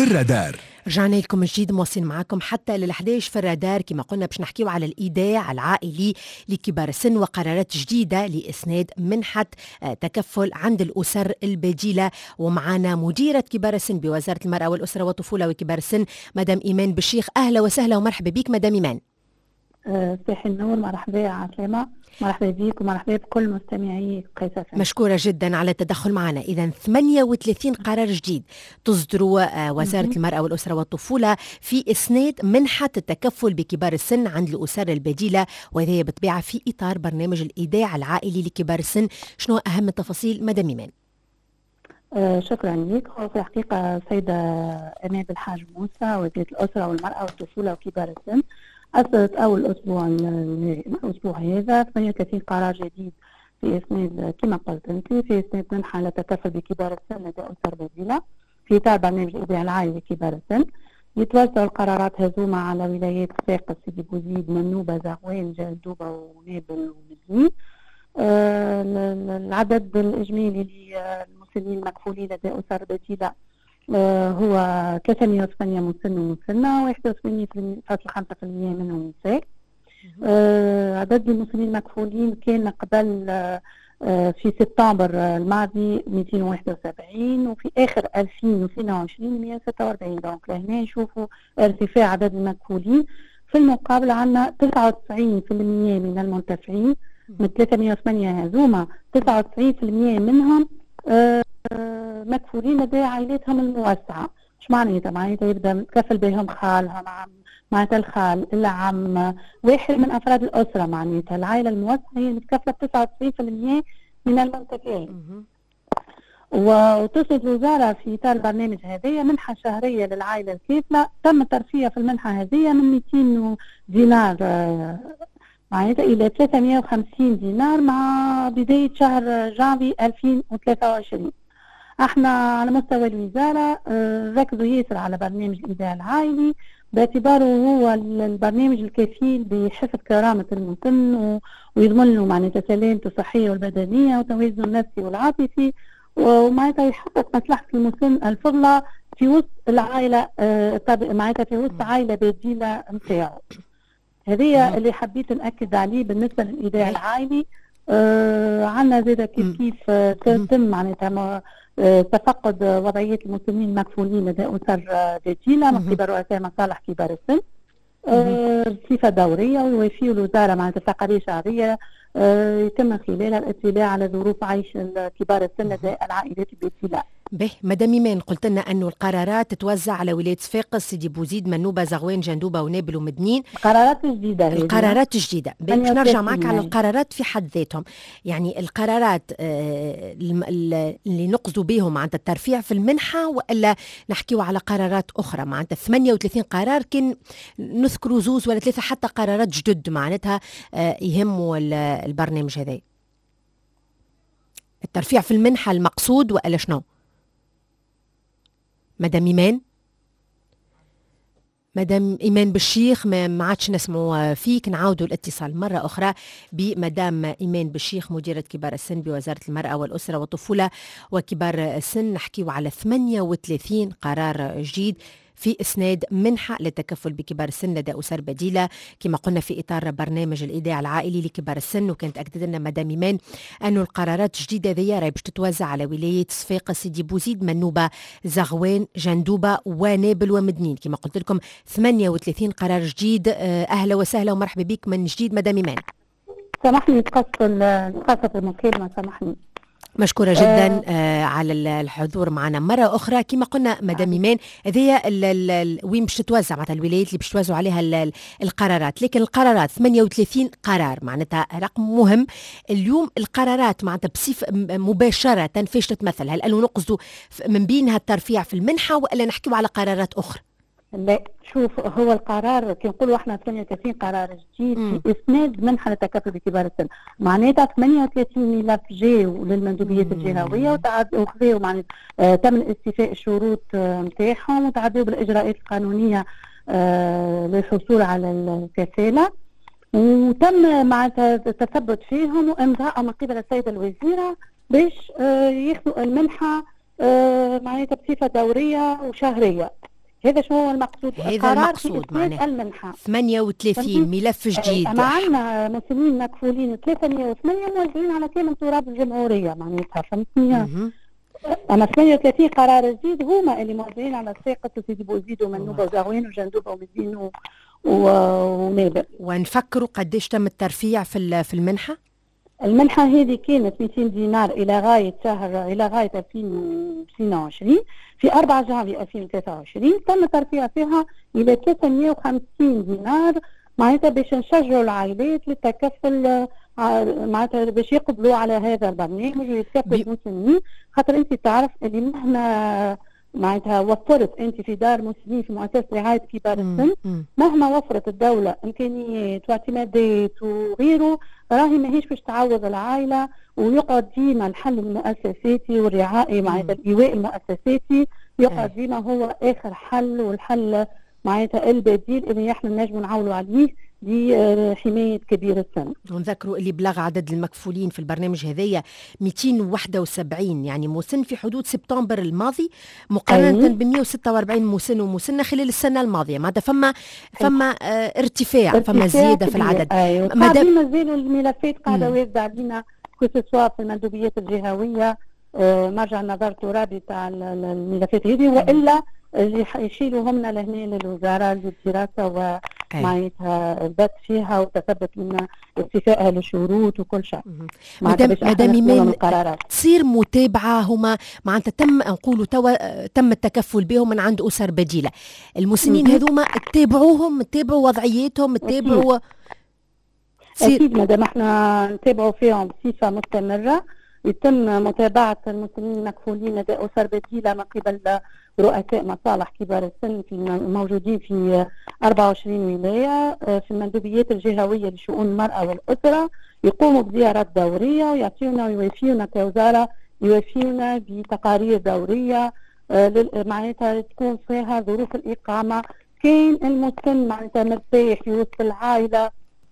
الرادار. رجعنا لكم من جديد، مواصلين معكم حتى لل11 في الرادار. كما قلنا باش نحكيو على الإيداع العائلي لكبار السن وقرارات جديدة لإسناد منحة تكفل عند الأسر البديلة. ومعنا مديرة كبار السن بوزارة المرأة والأسرة والطفولة وكبار السن مدام إيمان بالشيخ. أهلا وسهلا ومرحبا بك مدام إيمان. صباح النور، مرحبا عسلامة، مرحبا بك ومرحبا بكل مستمعي قيس FM. مشكورة جدا على التدخل معنا. إذا 38 قرار جديد تصدروا وزارة المرأة والأسرة والطفولة في إسناد منحة التكفل بكبار السن عند الأسر البديلة، وهي بالطبيعة في إطار برنامج الإيداع العائلي لكبار السن. شنو أهم التفاصيل مدام إيمان؟ شكرا لك. في الحقيقة سيدة أمال بالحاج موسى وزيرة الأسرة والمرأة والطفولة وكبار السن أصدرت أول الأسبوع هذا 38 قرار جديد في إسناد، كما قلت أنت، في إسناد منحة للتكفل بكبار السن لدى أسر بديلة في إطار برنامج الإيداع العائلي لكبار السن. يتوزع القرارات هزومة على ولايات صفاقس، سيدي بوزيد، منوبة، زغوان، جندوبة ونابل ومدنين. العدد الإجمالي للمسنين المكفولين لدى أسر بديلة هو 308 مسن ومسنة، 81.5% منهم نساء. عدد المسنين المكفولين كان قبل في سبتمبر الماضي 271، وفي آخر 2022 146. دونك لهنا نشوفوا ارتفاع عدد المكفولين. في المقابل عندنا 99% من المنتفعين من 308 هذوما، 99% منهم مكفولين لدى عائلاتهم الموسعة. مش معناتها يبدأ متكفل بهم خالهم، معناتها الخال، العم، واحد من أفراد الأسرة. معناتها العائلة الموسعة هي متكفلة 99% من المنتفعين. وتصدر الوزارة في إطار البرنامج هذه منحة شهرية للعائلة الكافلة. تم الترفيه في المنحة هذه من 200 دينار معناتها إلى 350 دينار مع بداية شهر جانفي 2023. احنا على مستوى الوزارة ركزوا ياسر على برنامج الإيداع العائلي باعتباره هو البرنامج الكفيل بحفظ كرامة المسن ويضمن له معناتها سلامته الصحية والبدنية وتوازنه النفسي والعاطفي، ومعناتها يحقق مصلحة المسن الفضلى في وسط العائلة، معناتها في وسط عائلة بديلة نتاعو. هذه اللي حبيت نأكد عليه بالنسبة للإيداع العائلي. عندنا زيادة كيف تم معناتها تفقد وضعية المسنين المكفولين لدى أسر بديلة من قبل رؤساء مصالح كبار السن بصفة دورية، ويوفيوا الوزارة معناتها تقارير شهرية يتم خلالها الاطلاع على ظروف عيش كبار السن لدى العائلات البديلة. به مدام إيمان، قلت لنا أنه القرارات تتوزع على ولاية صفاقس، سيدي بوزيد، منوبة، زغوان، جندوبة ونابل ومدنين. قرارات جديدة. القرارات جديدة. باش نرجع معك على القرارات في حد ذاتهم. يعني القرارات اللي نقصدوا بهم عند الترفيع في المنحة، وإلا نحكيو على قرارات أخرى؟ معناتها 38 قرار، كان نذكروا زوز ولا ثلاثة حتى قرارات جدد معناتها يهموا البرنامج هذا. الترفيع في المنحة المقصود وإلا شنو؟ مدام إيمان، مدام إيمان بالشيخ، ما عادش نسمعوا فيك. نعاودوا الاتصال مرة أخرى بمدام إيمان بالشيخ مديرة كبار السن بوزارة المرأة والأسرة والطفولة وكبار السن. نحكيو على 38 قرار جديد في إسناد منحة للتكفل بكبار السن لدى أسر بديلة، كما قلنا في إطار برنامج الإيداع العائلي لكبار السن. وكانت أكدت لنا مدام إيمان أنه القرارات الجديدة ذي راهي باش تتوزع على ولاية صفاقس، سيدي بوزيد، منوبة، زغوان، جندوبة ونابل ومدنين. كما قلت لكم 38 قرار جديد. أهلا وسهلا ومرحبا بك من جديد مدام إيمان. سامحني تقصت المكالمة، سامحني. مشكورة جدا على الحضور معنا مرة أخرى. كما قلنا مدام إيمان، هذه وين باش تتوزع معناتها الولايات اللي باش توزعوا عليها القرارات. لكن القرارات 38 قرار معناتها رقم مهم. اليوم القرارات معناتها بصفة مباشرة فاش تتمثل؟ هل أنه نقصدوا من بينها الترفيع في المنحة ولا نحكيوا على قرارات أخرى؟ لا، شوف، هو القرار كي نقولوا احنا 38 قرار جديد في اسناد منحه للتكفل بكبار السن. معناتها 38 ملف جاوا للمندوبيات الجهويه وخذوا معناتها تم استيفاء الشروط نتاعهم وتعدوا بالاجراءات القانونيه للحصول على الكفاله، وتم معناتها التثبت فيهم وامضاء من قبل السيده الوزيره باش ياخذوا المنحه معناتها بصفه دوريه وشهريه. هذا شو هو المقصود؟ هذا المقصود معناه المنحة 38 ملف جديد. أما عندنا مسنين مكفولين 308 موجودين على كامل تراب الجمهورية معناتها، فهمتني؟ أما 38 قرار جديد هما اللي موجودين على ساقة سيدي بوزيد ومنوبة وزاوين وجندوبة ومدين ونابل. ونفكروا قديش تم الترفيع في المنحة؟ المنحة هذه كانت 200 دينار إلى غاية 2022. في 4 جانفي 2023 تم ترفيع فيها إلى 350 دينار، معناتها باش نشجعوا العائلات للتكفل، معناتها باش يقبلوا على هذا البرنامج ويتكفلوا المسنين. خاطر أنت تعرف اللي مهما معناتها وفرت أنت في دار مسنين في مؤسسة رعاية كبار السن، مهما وفرت الدولة إمكانيات واعتمادات وغيره، راهي ماهيش باش تعوض العائلة، ويقعد ديما الحل المؤسساتي والرعاية معناتها الإيواء المؤسساتي يقعد ديما هو آخر حل، والحل معناتها البديل اللي احنا نجموا نعولوا عليه لحماية كبير السن. ونذكروا اللي بلغ عدد المكفولين في البرنامج هذايا 271 يعني مسن في حدود سبتمبر الماضي، مقارنة ب 146 مسن ومسنة خلال السنة الماضية. معناتها فما ارتفاع، فما زيادة في العدد. مازالوا الملفات قاعدة واردة علينا كسوا في المندوبيات الجهوية، مرجع النظر الترابي تاع الملفات هذه، وإلا اللي يشيلوا همنا لهنا للوزارة للدراسة ومعناتها البت فيها وتثبت من استيفائها للشروط وكل شيء. مدام إيمان تصير متابعة، هما معناتها تم نقولوا تم التكفل بهم من عند أسر بديلة. المسنين هذوما تتابعوا وضعيتهم، تتابعوا أكيد مدام احنا نتابعوا فيهم بصفة مستمرة. يتم متابعة المسنين المكفولين لدى أسر بديلة من قبل رؤساء مصالح كبار السن الموجودين في 24 ولاية في المندوبيات الجهوية لشؤون المرأة والأسرة. يقوموا بزيارات دورية ويعطيونا ويوفيونا كوزارة، يوفيونا بتقارير دورية معناتها تكون فيها ظروف الإقامة، كاين المسن معناتها مرتاح في وسط العائلة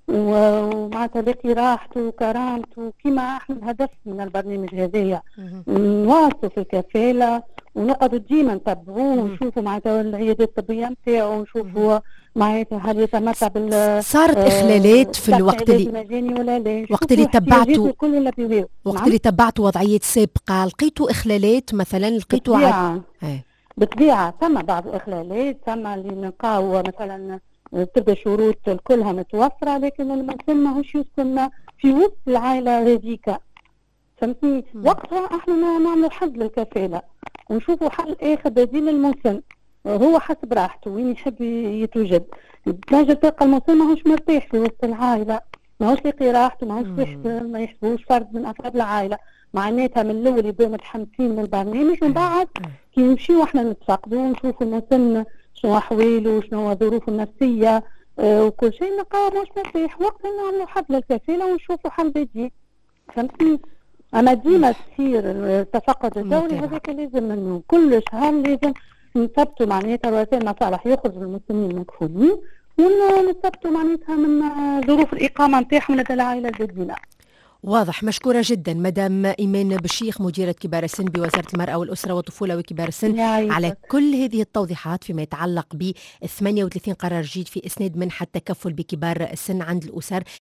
ومعناتها لاقي راحته وكرامته كما احنا الهدف من البرنامج هذايا. نواصلوا في الكفالة ونقعدوا ديما نتبعوه ونشوفوا معناتها العيادات الطبية نتاعو، ونشوفوا معناتها هل يتمتع صارت إخلالات في الوقت اللي تبعتوا وقت اللي تبعتوا وضعيات سابقة، لقيتوا إخلالات مثلا؟ لقيتوا بالطبيعة ثم بعض الإخلالات، ثم اللي نلقاو مثلا تبدا شروط كلها متوفره، لكن المسن ماهوش يسكن في وسط العائله هذيك، فهمتني؟ وقتها احنا نعملوا حد للكفاله ونشوفوا حل اخر بديل للمسن، هو حسب راحته وين يحب يتوجد. تنجم تلقى المسن ماهوش مرتاح في وسط العائله، ماهوش لاقي راحته، ما يحسبوش فرد من افراد العائله. معناتها من الاول يبداو متحمسين للبرنامج، ومن بعد كي نمشيو احنا نتفقدوا ونشوفوا المسن شنو أحواله وشنو ظروفه النفسية وكل شيء، نلقاو مش مرتاح، وقتها نعملوا حل للكفالة ونشوفوا حل بديل، فهمتني؟ أما ديما تصير التفقد الدوري هذاك لازم منه كل شهر لازم نثبتوا معناتها رؤساء المصالح يخرجوا المسنين المكفولين ونثبتوا معناتها من ظروف الإقامة نتاعهم لدى العائلة الجديدة. واضح. مشكورة جدا مدام إيمان بشيخ مديرة كبار السن بوزارة المرأة والأسرة والطفولة وكبار السن على كل هذه التوضيحات فيما يتعلق ب 38 قرار جديد في إسناد منحة التكفل بكبار السن عند الأسر.